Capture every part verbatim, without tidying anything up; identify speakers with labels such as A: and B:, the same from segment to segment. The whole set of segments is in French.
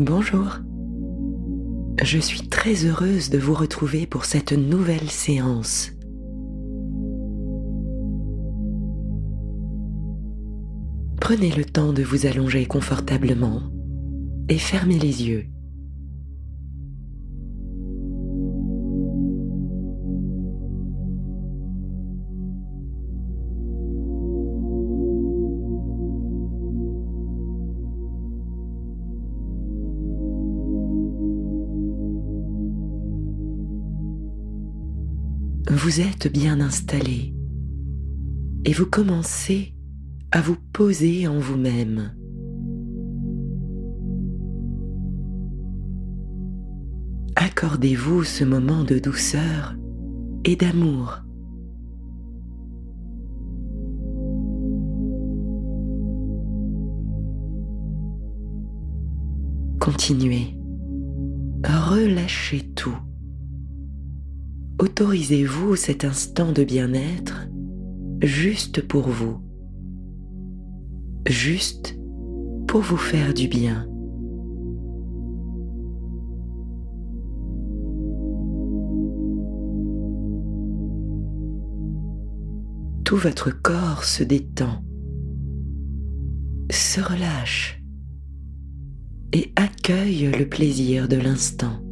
A: Bonjour. Je suis très heureuse de vous retrouver pour cette nouvelle séance. Prenez le temps de vous allonger confortablement et fermez les yeux. Vous êtes bien installé et vous commencez à vous poser en vous-même. Accordez-vous ce moment de douceur et d'amour. Continuez, relâchez tout. Autorisez-vous cet instant de bien-être juste pour vous, juste pour vous faire du bien. Tout votre corps se détend, se relâche et accueille le plaisir de l'instant.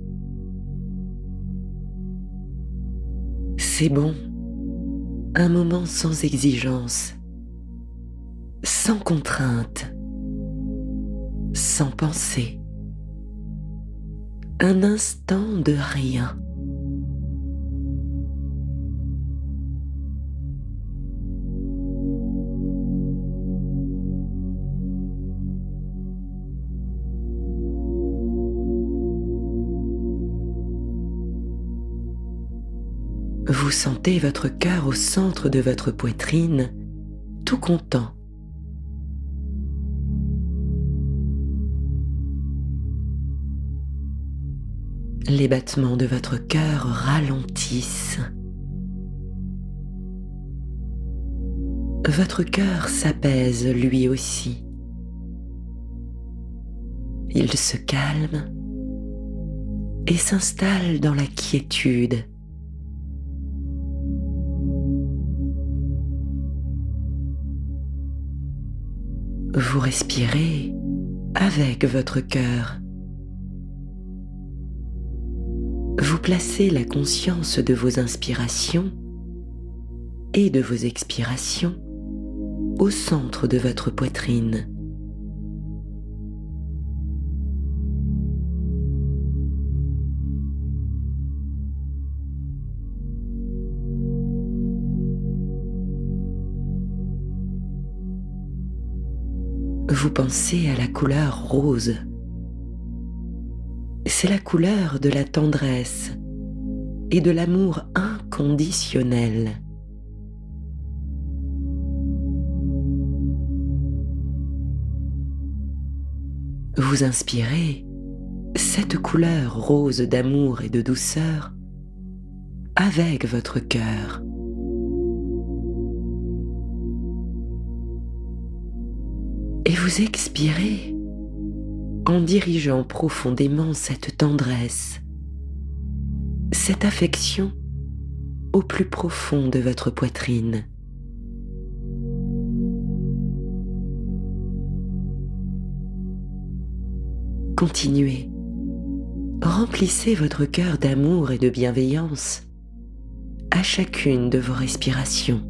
A: C'est bon, un moment sans exigence, sans contrainte, sans pensée, un instant de rien. Vous sentez votre cœur au centre de votre poitrine, tout content. Les battements de votre cœur ralentissent. Votre cœur s'apaise lui aussi. Il se calme et s'installe dans la quiétude. Vous respirez avec votre cœur. Vous placez la conscience de vos inspirations et de vos expirations au centre de votre poitrine. Vous pensez à la couleur rose. C'est la couleur de la tendresse et de l'amour inconditionnel. Vous inspirez cette couleur rose d'amour et de douceur avec votre cœur. Et vous expirez en dirigeant profondément cette tendresse, cette affection au plus profond de votre poitrine. Continuez, remplissez votre cœur d'amour et de bienveillance à chacune de vos respirations.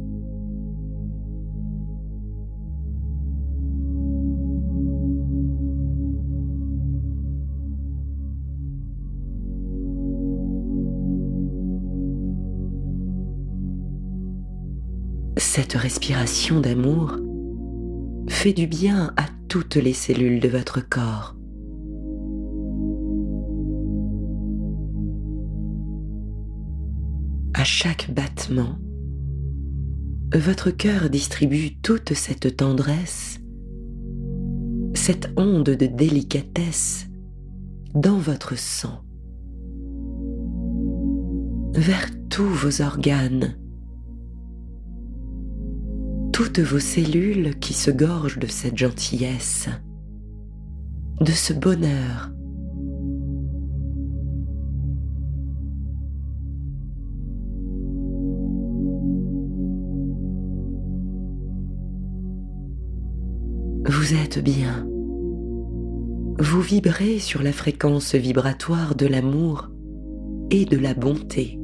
A: Cette respiration d'amour fait du bien à toutes les cellules de votre corps. À chaque battement, votre cœur distribue toute cette tendresse, cette onde de délicatesse dans votre sang, vers tous vos organes, toutes vos cellules qui se gorgent de cette gentillesse, de ce bonheur. Vous êtes bien. Vous vibrez sur la fréquence vibratoire de l'amour et de la bonté.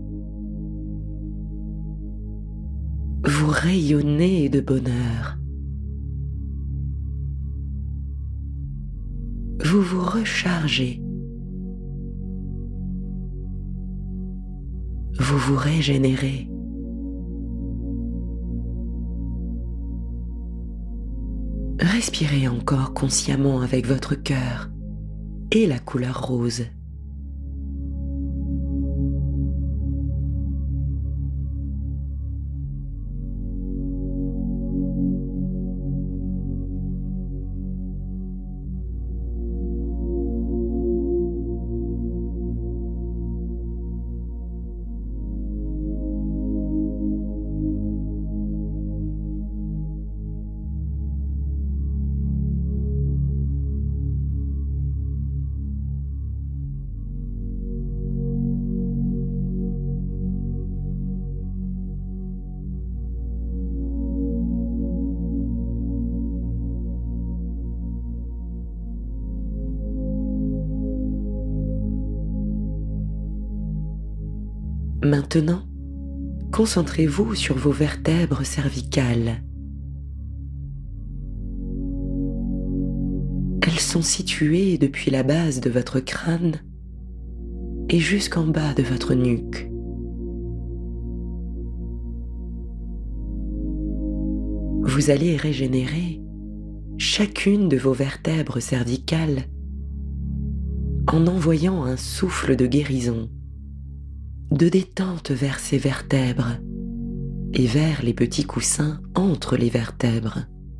A: Vous rayonnez de bonheur. Vous vous rechargez. Vous vous régénérez. Respirez encore consciemment avec votre cœur et la couleur rose. Maintenant, concentrez-vous sur vos vertèbres cervicales. Elles sont situées depuis la base de votre crâne et jusqu'en bas de votre nuque. Vous allez régénérer chacune de vos vertèbres cervicales en envoyant un souffle de guérison, de détente vers ces vertèbres et vers les petits coussins entre les vertèbres.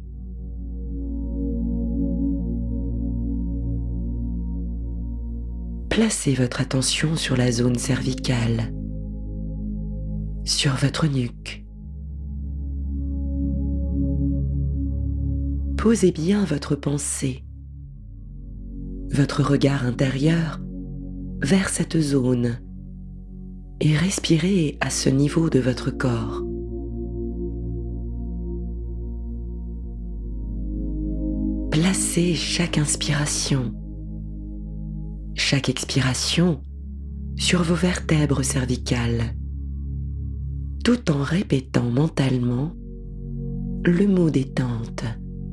A: Placez votre attention sur la zone cervicale, sur votre nuque. Posez bien votre pensée, votre regard intérieur vers cette zone et respirez à ce niveau de votre corps. Placez chaque inspiration, chaque expiration sur vos vertèbres cervicales, tout en répétant mentalement le mot détente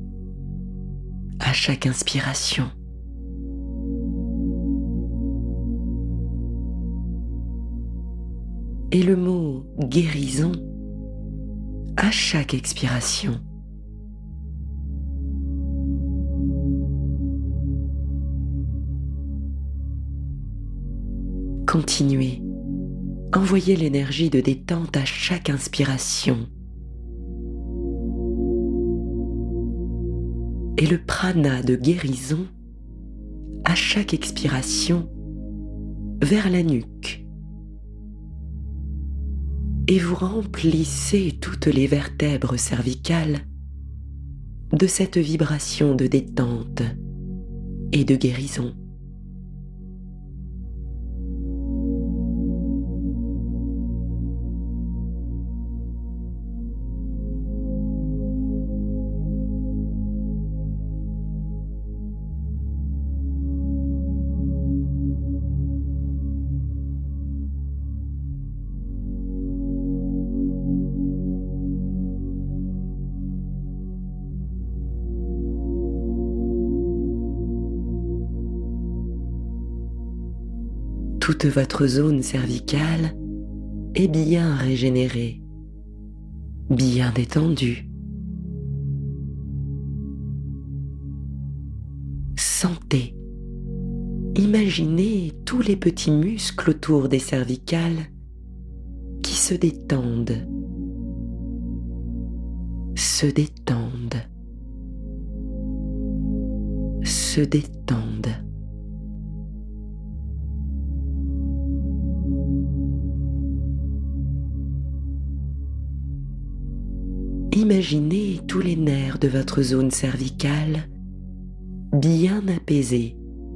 A: à chaque inspiration. Et le mot guérison à chaque expiration. Continuez, envoyez l'énergie de détente à chaque inspiration et le prana de guérison à chaque expiration vers la nuque. Et vous remplissez toutes les vertèbres cervicales de cette vibration de détente et de guérison. Toute votre zone cervicale est bien régénérée, bien détendue. Sentez, imaginez tous les petits muscles autour des cervicales qui se détendent, se détendent, se détendent. Imaginez tous les nerfs de votre zone cervicale bien apaisé.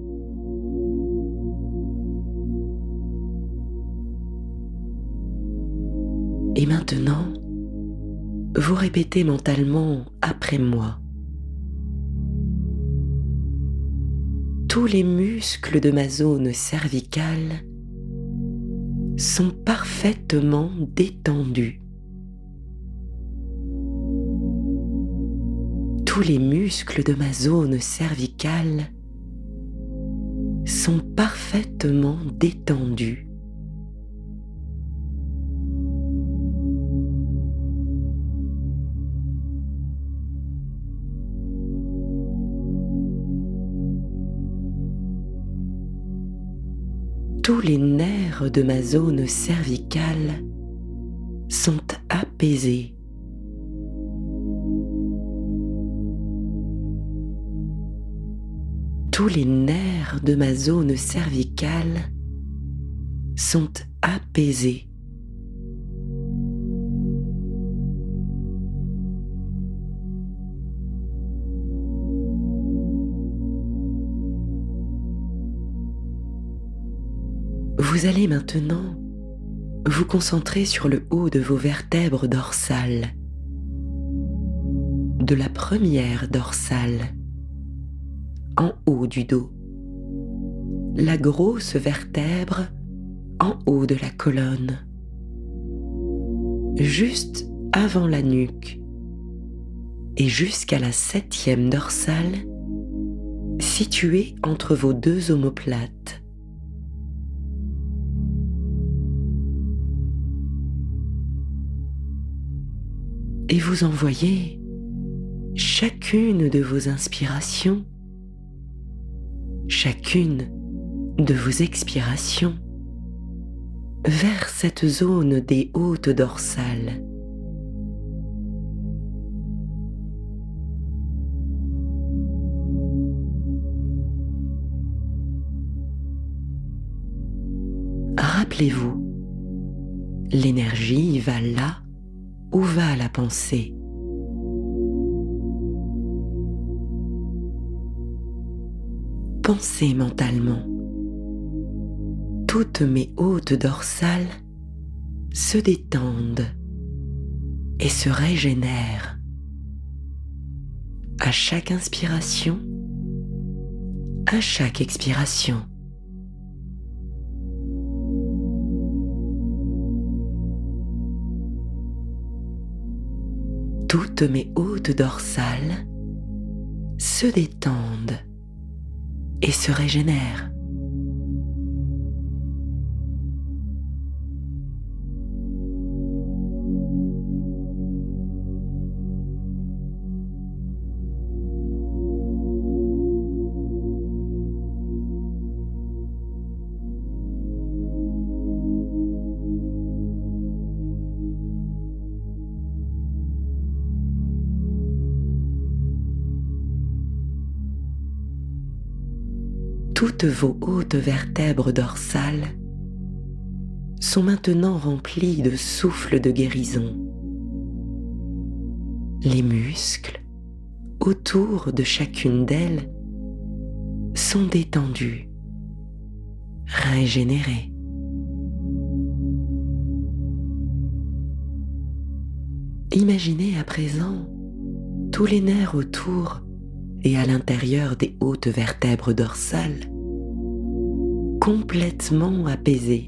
A: Et maintenant, vous répétez mentalement après moi. Tous les muscles de ma zone cervicale sont parfaitement détendus. Tous les muscles de ma zone cervicale sont parfaitement détendus. Tous les nerfs de ma zone cervicale sont apaisés. Tous les nerfs de ma zone cervicale sont apaisés. Vous allez maintenant vous concentrer sur le haut de vos vertèbres dorsales, de la première dorsale, en haut du dos, la grosse vertèbre en haut de la colonne, juste avant la nuque et jusqu'à la septième dorsale située entre vos deux omoplates. Et vous envoyez chacune de vos inspirations, chacune de vos expirations vers cette zone des hautes dorsales. Rappelez-vous, l'énergie va là où va la pensée. Pensez mentalement. Toutes mes hautes dorsales se détendent et se régénèrent. À chaque inspiration, à chaque expiration. Toutes mes hautes dorsales se détendent et se régénèrent. Toutes vos hautes vertèbres dorsales sont maintenant remplies de souffle de guérison. Les muscles autour de chacune d'elles sont détendus, régénérés. Imaginez à présent tous les nerfs autour et à l'intérieur des hautes vertèbres dorsales complètement apaisés.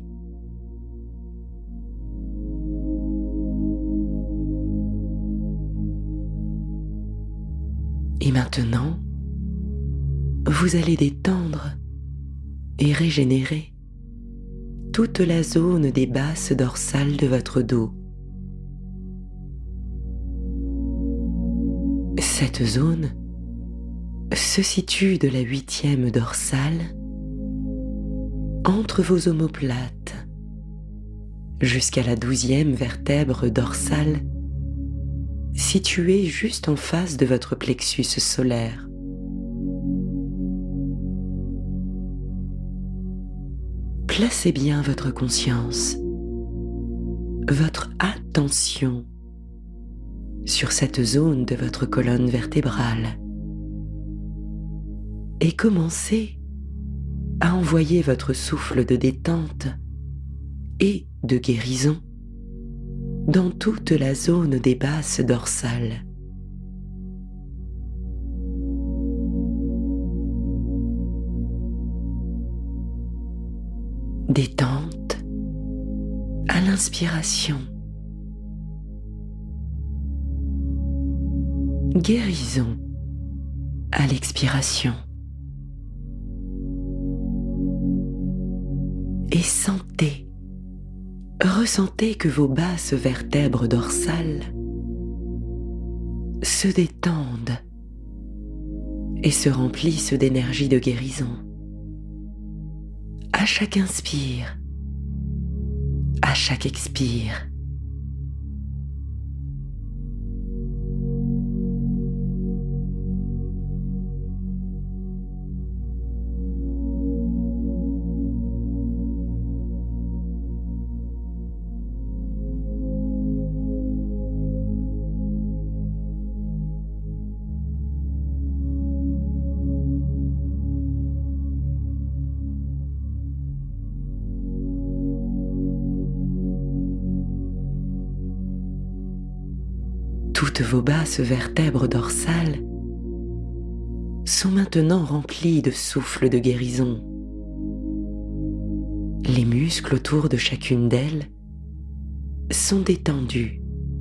A: Et maintenant, vous allez détendre et régénérer toute la zone des basses dorsales de votre dos. Cette zone se situe de la huitième dorsale entre vos omoplates jusqu'à la douzième vertèbre dorsale située juste en face de votre plexus solaire. Placez bien votre conscience, votre attention sur cette zone de votre colonne vertébrale. et commencez à envoyer votre souffle de détente et de guérison dans toute la zone des basses dorsales. Détente à l'inspiration. Guérison à l'expiration. Et sentez, ressentez que vos basses vertèbres dorsales se détendent et se remplissent d'énergie de guérison. À chaque inspire, à chaque expire. Toutes vos basses vertèbres dorsales sont maintenant remplies de souffle de guérison. Les muscles autour de chacune d'elles sont détendus,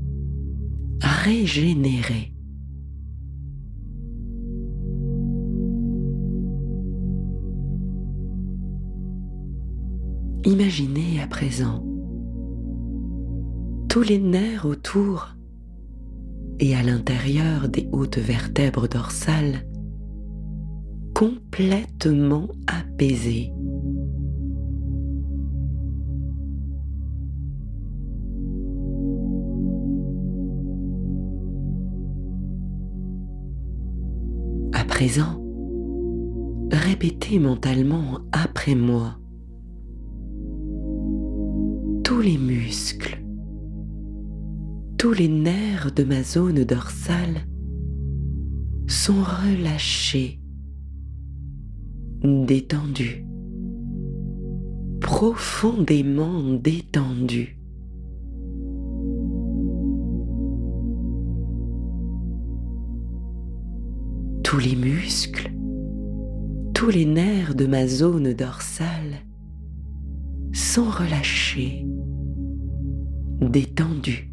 A: régénérés. Imaginez à présent tous les nerfs autour et à l'intérieur des hautes vertèbres dorsales complètement apaisés. À présent, répétez mentalement après moi. Tous les muscles, tous les nerfs de ma zone dorsale sont relâchés, détendus, profondément détendus. Tous les muscles, tous les nerfs de ma zone dorsale sont relâchés, détendus,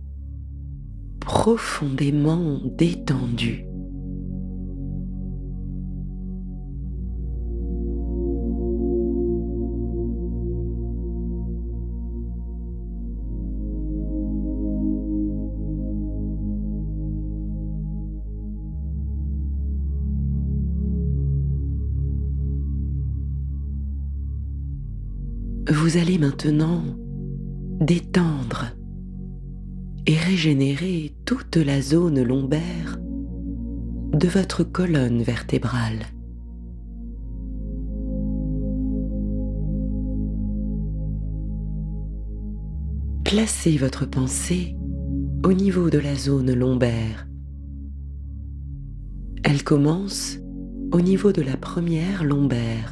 A: profondément détendus. Vous allez maintenant détendre et régénérer toute la zone lombaire de votre colonne vertébrale. Placez votre pensée au niveau de la zone lombaire. Elle commence au niveau de la première lombaire,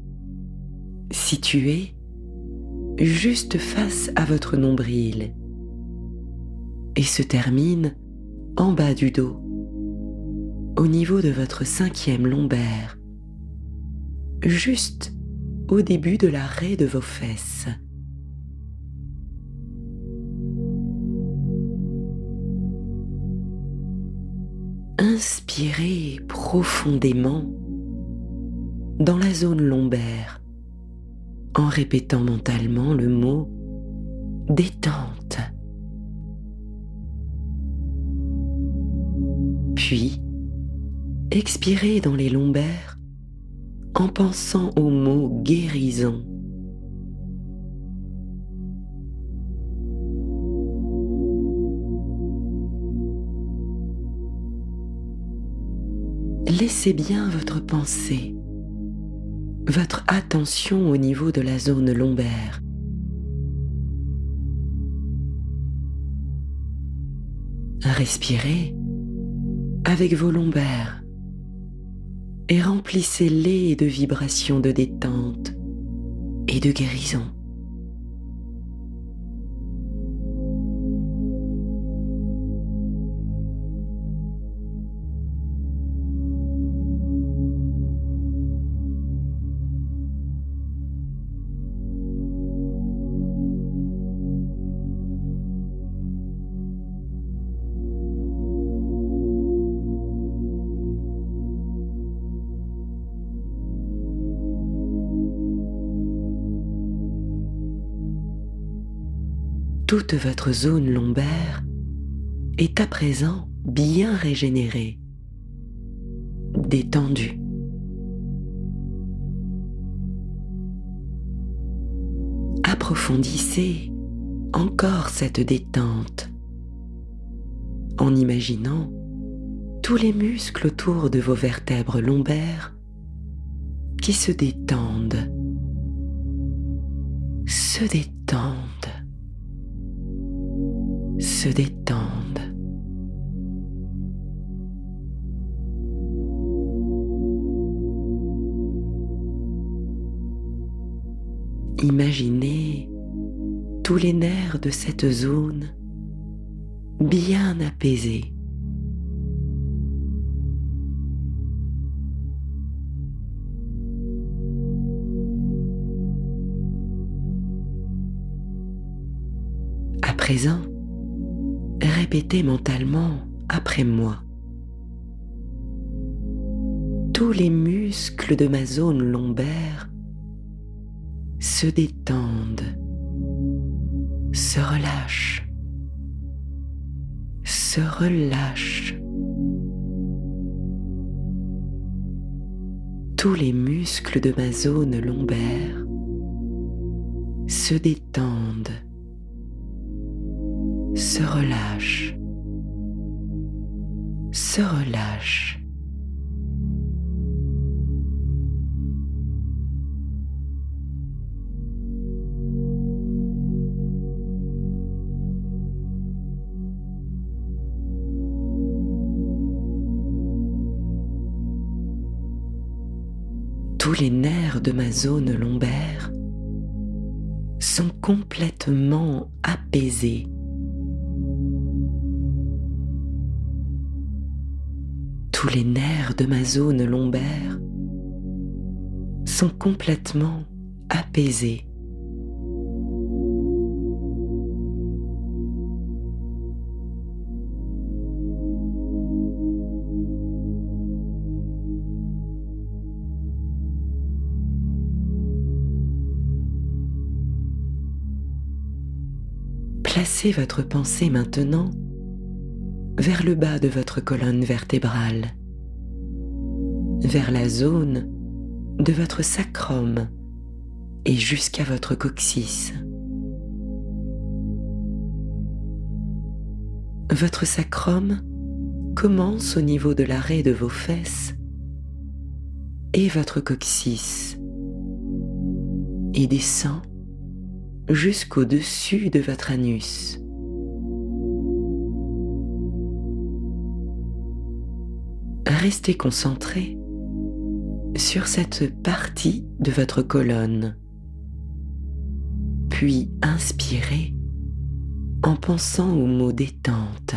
A: située juste face à votre nombril, et se termine en bas du dos, au niveau de votre cinquième lombaire, juste au début de l'arrêt de vos fesses. Inspirez profondément dans la zone lombaire en répétant mentalement le mot détente. Puis, expirez dans les lombaires en pensant au mot guérison. Laissez bien votre pensée, votre attention au niveau de la zone lombaire. Respirez avec vos lombaires et remplissez-les de vibrations de détente et de guérison. Toute votre zone lombaire est à présent bien régénérée, détendue. Approfondissez encore cette détente en imaginant tous les muscles autour de vos vertèbres lombaires qui se détendent, se détendent, se détendent. Imaginez tous les nerfs de cette zone bien apaisés. À présent, répétez mentalement après moi. Tous les muscles de ma zone lombaire se détendent, se relâchent, se relâchent. Tous les muscles de ma zone lombaire se détendent, se relâchent, se relâchent. Tous les nerfs de ma zone lombaire sont complètement apaisés. Tous les nerfs de ma zone lombaire sont complètement apaisés. Placez votre pensée maintenant vers le bas de votre colonne vertébrale, vers la zone de votre sacrum et jusqu'à votre coccyx. Votre sacrum commence au niveau de l'arrêt de vos fesses et votre coccyx et descend jusqu'au-dessus de votre anus. Restez concentré sur cette partie de votre colonne, puis inspirez en pensant au mot détente.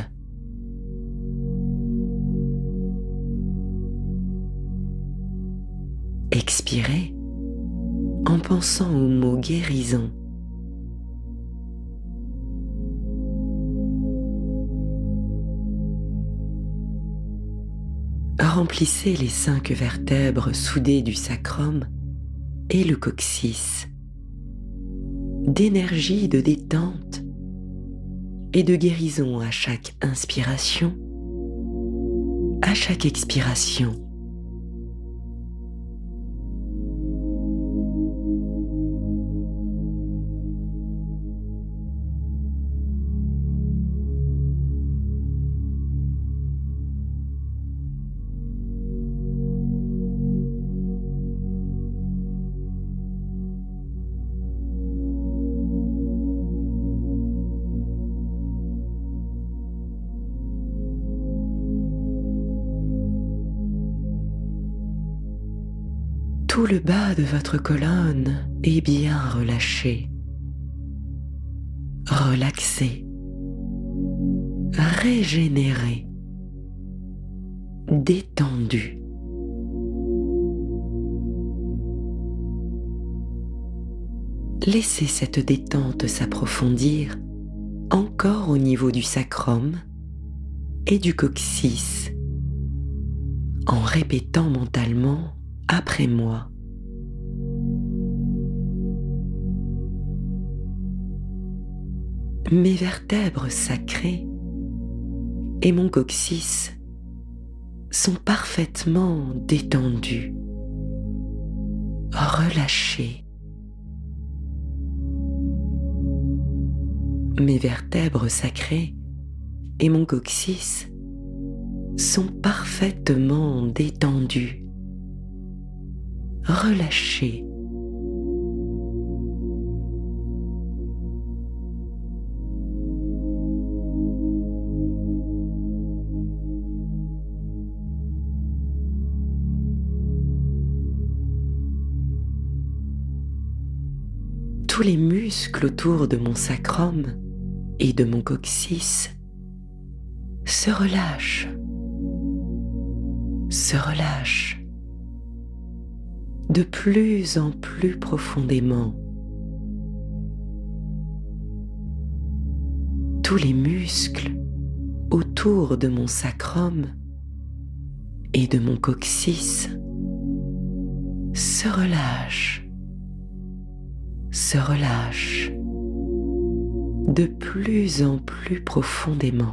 A: Expirez en pensant au mot guérison. Remplissez les cinq vertèbres soudées du sacrum et le coccyx d'énergie de détente et de guérison à chaque inspiration, à chaque expiration. Tout le bas de votre colonne est bien relâché, relaxé, régénéré, détendu. Laissez cette détente s'approfondir encore au niveau du sacrum et du coccyx en répétant mentalement après moi. Mes vertèbres sacrées et mon coccyx sont parfaitement détendus, relâchés. Mes vertèbres sacrées et mon coccyx sont parfaitement détendus, relâchés. Tous les muscles autour de mon sacrum et de mon coccyx se relâchent, se relâchent de plus en plus profondément. Tous les muscles autour de mon sacrum et de mon coccyx se relâchent, se relâchent de plus en plus profondément.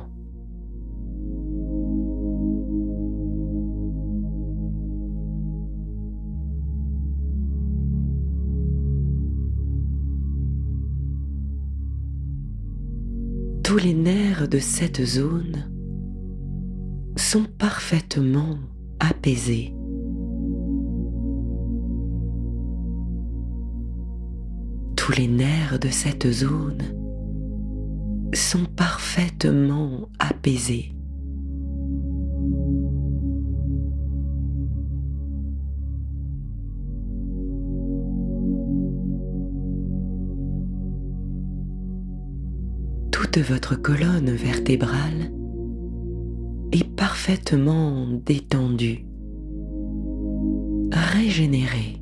A: Tous les nerfs de cette zone sont parfaitement apaisés. Tous les nerfs de cette zone sont parfaitement apaisés. Toute votre colonne vertébrale est parfaitement détendue, régénérée.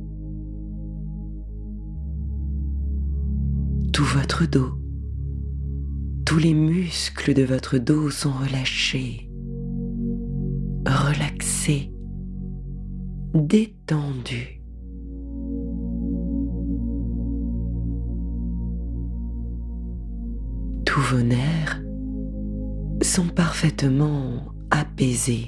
A: Tout votre dos, tous les muscles de votre dos sont relâchés, relaxés, détendus. Tous vos nerfs sont parfaitement apaisés.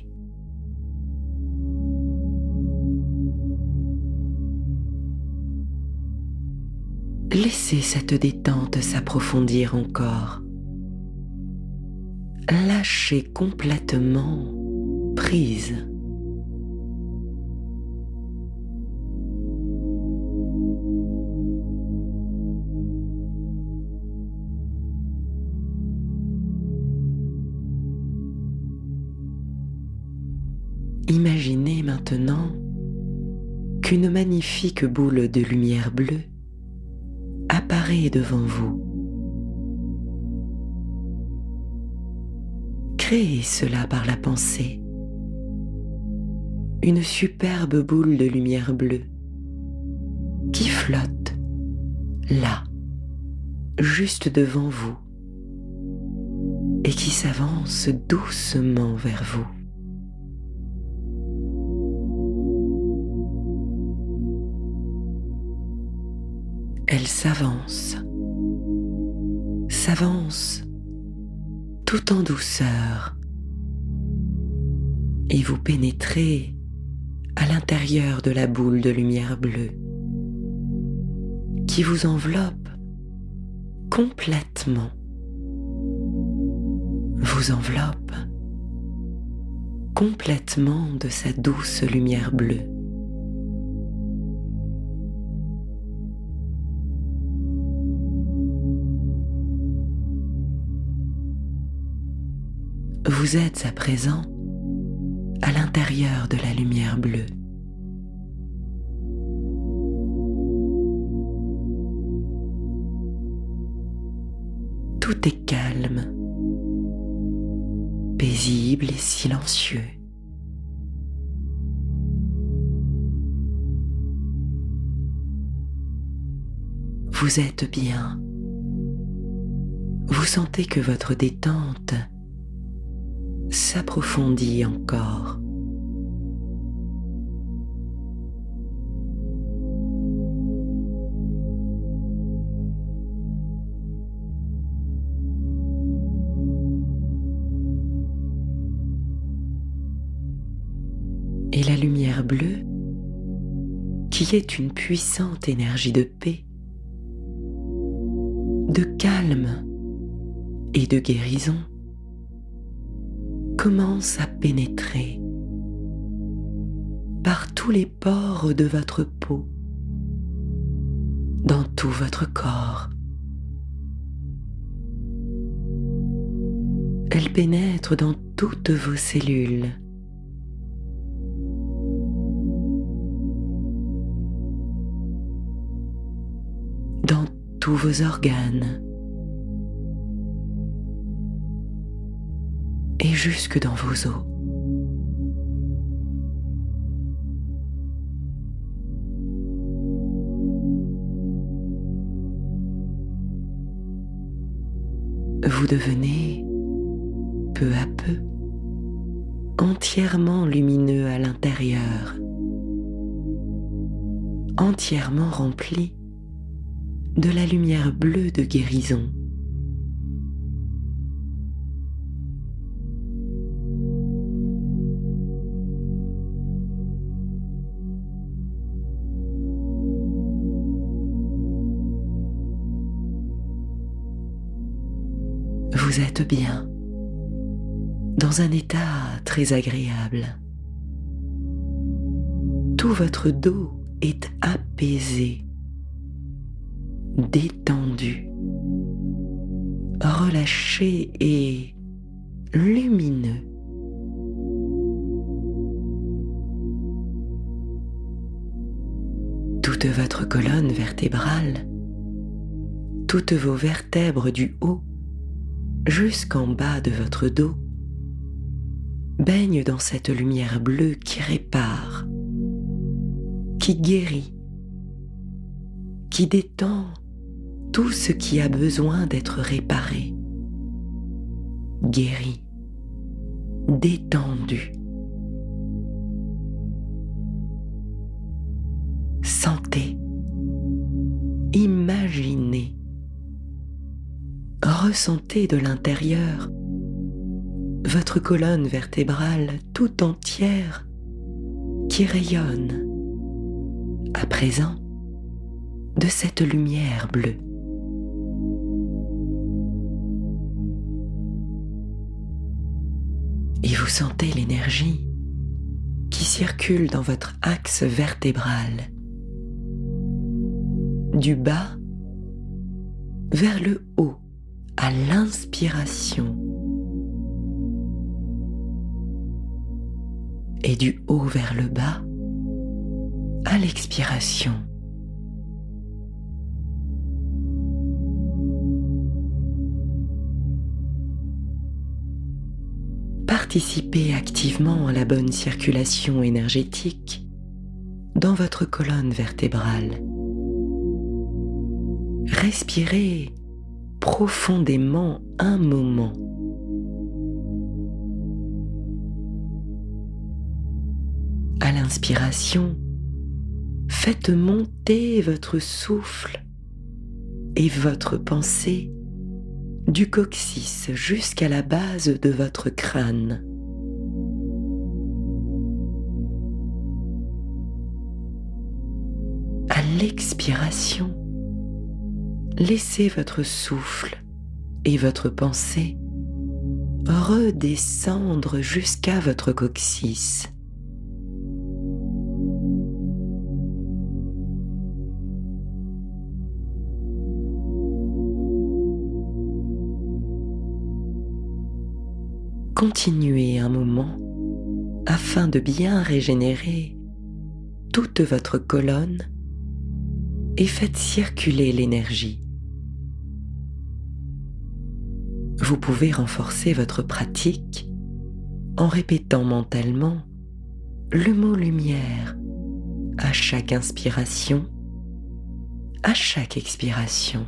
A: Laissez cette détente s'approfondir encore. Lâchez complètement prise. Imaginez maintenant qu'une magnifique boule de lumière bleue apparaît devant vous. Créez cela par la pensée. Une superbe boule de lumière bleue qui flotte là, juste devant vous, et qui s'avance doucement vers vous. Elle s'avance, s'avance tout en douceur, et vous pénétrez à l'intérieur de la boule de lumière bleue qui vous enveloppe complètement, vous enveloppe complètement de sa douce lumière bleue. Vous êtes à présent à l'intérieur de la lumière bleue. tout est calme, paisible et silencieux. Vous êtes bien. Vous sentez que votre détente s'approfondit encore. Et la lumière bleue, qui est une puissante énergie de paix, de calme et de guérison, commence à pénétrer par tous les pores de votre peau, dans tout votre corps. Elle pénètre dans toutes vos cellules, dans tous vos organes et jusque dans vos os. Vous devenez, peu à peu, entièrement lumineux à l'intérieur, entièrement rempli de la lumière bleue de guérison. Vous êtes bien, dans un état très agréable. Tout votre dos est apaisé, détendu, relâché et lumineux. Toute votre colonne vertébrale, toutes vos vertèbres du haut jusqu'en bas de votre dos baignent dans cette lumière bleue qui répare, qui guérit, qui détend tout ce qui a besoin d'être réparé, guéri, détendu. Sentez, imaginez, ressentez de l'intérieur votre colonne vertébrale tout entière qui rayonne à présent de cette lumière bleue. Et vous sentez l'énergie qui circule dans votre axe vertébral, du bas vers le haut à l'inspiration et du haut vers le bas à l'expiration. Participez activement à la bonne circulation énergétique dans votre colonne vertébrale. Respirez profondément un moment. À l'inspiration, faites monter votre souffle et votre pensée du coccyx jusqu'à la base de votre crâne. À l'expiration, laissez votre souffle et votre pensée redescendre jusqu'à votre coccyx. Continuez un moment afin de bien régénérer toute votre colonne et faites circuler l'énergie. Vous pouvez renforcer votre pratique en répétant mentalement le mot lumière à chaque inspiration, à chaque expiration.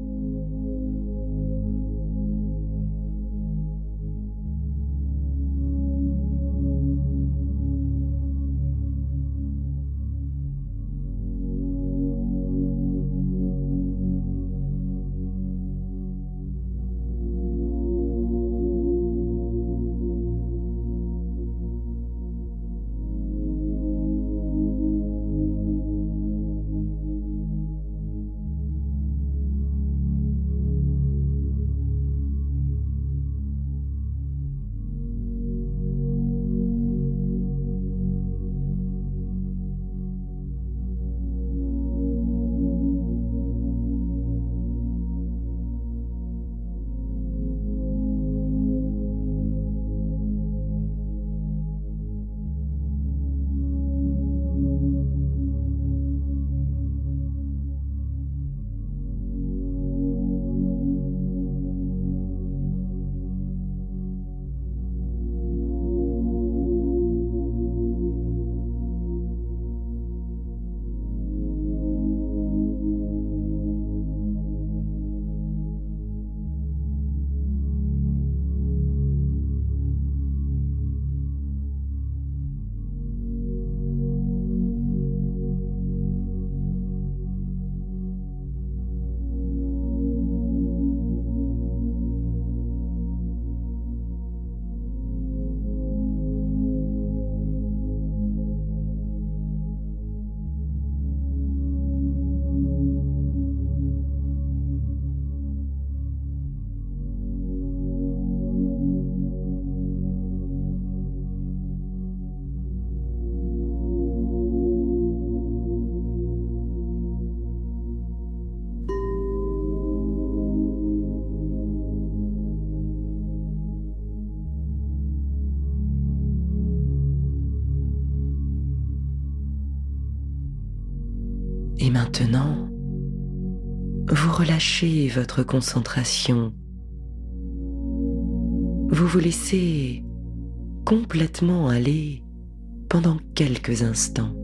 A: Et maintenant, vous relâchez votre concentration. Vous vous laissez complètement aller pendant quelques instants.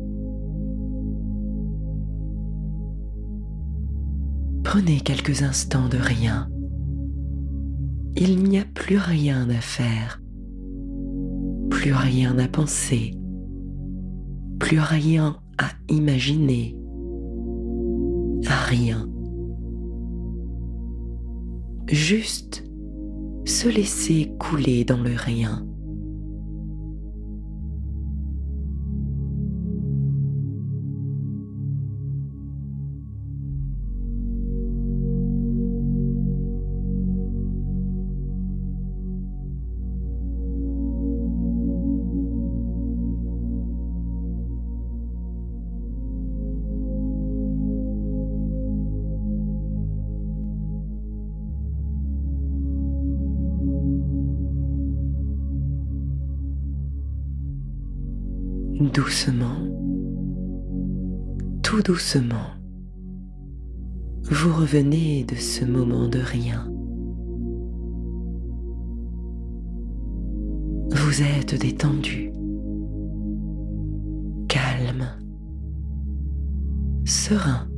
A: Prenez quelques instants de rien. Il n'y a plus rien à faire, plus rien à penser, plus rien à imaginer, à rien. Juste se laisser couler dans le rien. Doucement, tout doucement, vous revenez de ce moment de rien. Vous êtes détendu, calme, serein.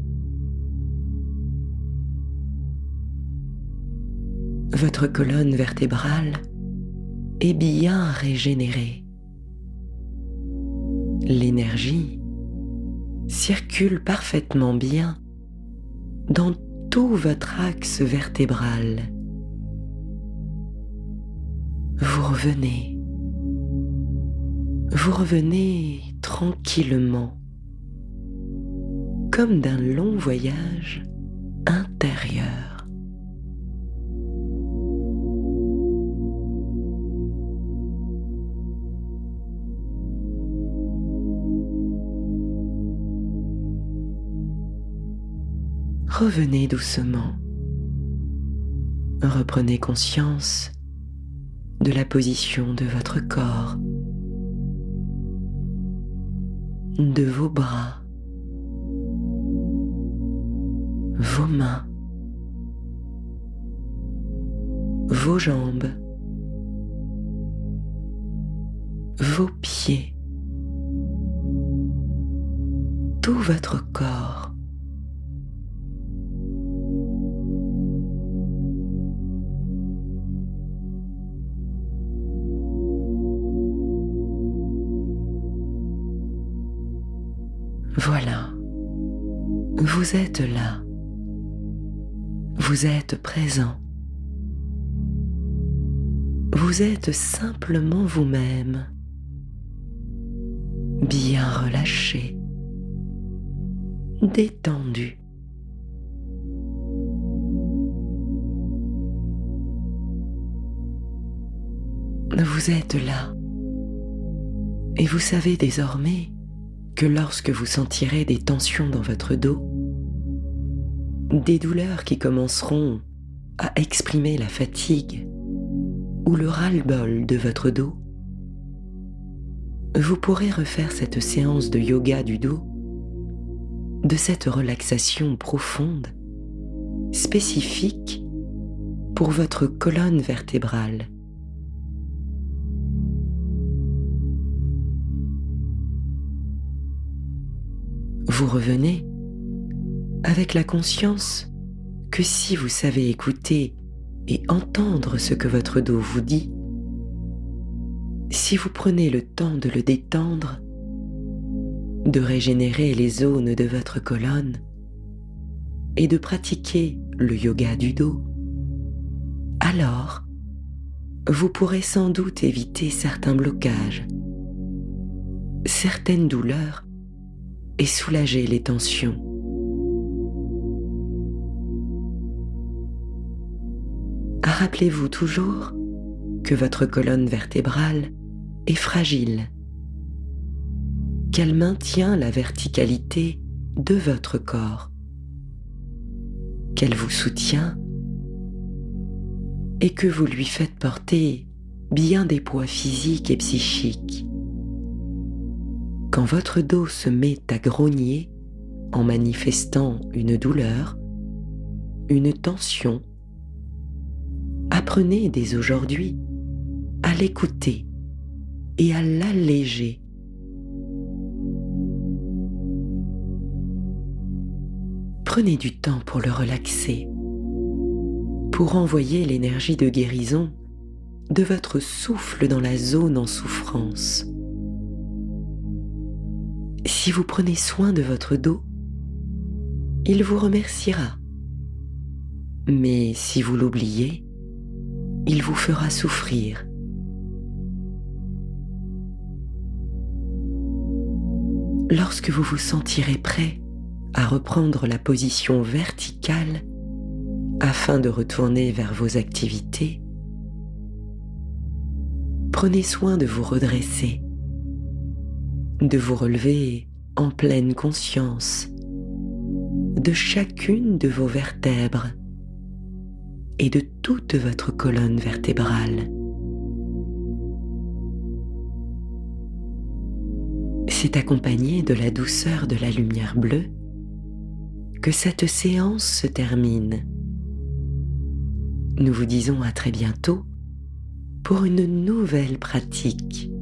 A: Votre colonne vertébrale est bien régénérée. L'énergie circule parfaitement bien dans tout votre axe vertébral. Vous revenez, vous revenez tranquillement, comme d'un long voyage intérieur. Revenez doucement. Reprenez conscience de la position de votre corps, de vos bras, vos mains, vos jambes, vos pieds, tout votre corps. Voilà, vous êtes là, vous êtes présent, vous êtes simplement vous-même, bien relâché, détendu. Vous êtes là, et vous savez désormais que lorsque vous sentirez des tensions dans votre dos, des douleurs qui commenceront à exprimer la fatigue ou le ras-le-bol de votre dos, vous pourrez refaire cette séance de yoga du dos, de cette relaxation profonde, spécifique pour votre colonne vertébrale. Vous revenez avec la conscience que si vous savez écouter et entendre ce que votre dos vous dit, si vous prenez le temps de le détendre, de régénérer les zones de votre colonne et de pratiquer le yoga du dos, alors vous pourrez sans doute éviter certains blocages, certaines douleurs et soulager les tensions. Rappelez-vous toujours que votre colonne vertébrale est fragile, qu'elle maintient la verticalité de votre corps, qu'elle vous soutient et que vous lui faites porter bien des poids physiques et psychiques. Quand votre dos se met à grogner en manifestant une douleur, une tension, apprenez dès aujourd'hui à l'écouter et à l'alléger. Prenez du temps pour le relaxer, pour envoyer l'énergie de guérison de votre souffle dans la zone en souffrance. Si vous prenez soin de votre dos, il vous remerciera. Mais si vous l'oubliez, il vous fera souffrir. Lorsque vous vous sentirez prêt à reprendre la position verticale afin de retourner vers vos activités, prenez soin de vous redresser, de vous relever en pleine conscience de chacune de vos vertèbres et de toute votre colonne vertébrale. C'est accompagné de la douceur de la lumière bleue que cette séance se termine. Nous vous disons à très bientôt pour une nouvelle pratique.